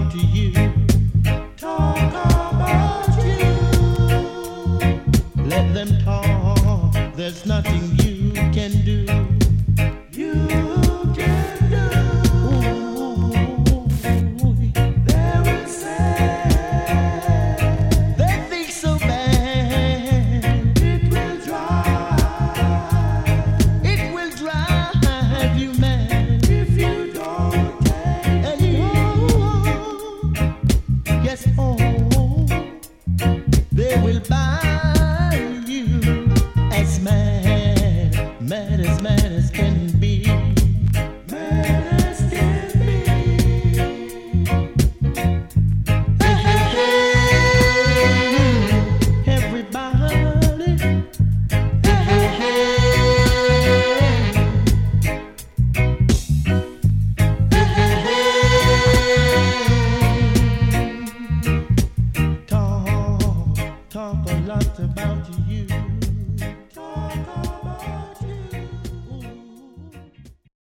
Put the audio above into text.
about you. Talk about you. Let them talk. There's nothing you can do. You can do. They will say they think so bad. It will drive you mad if you don't take and yes, they will buy you as mad as can be. Mad as can be. Everybody. Talk a lot about you.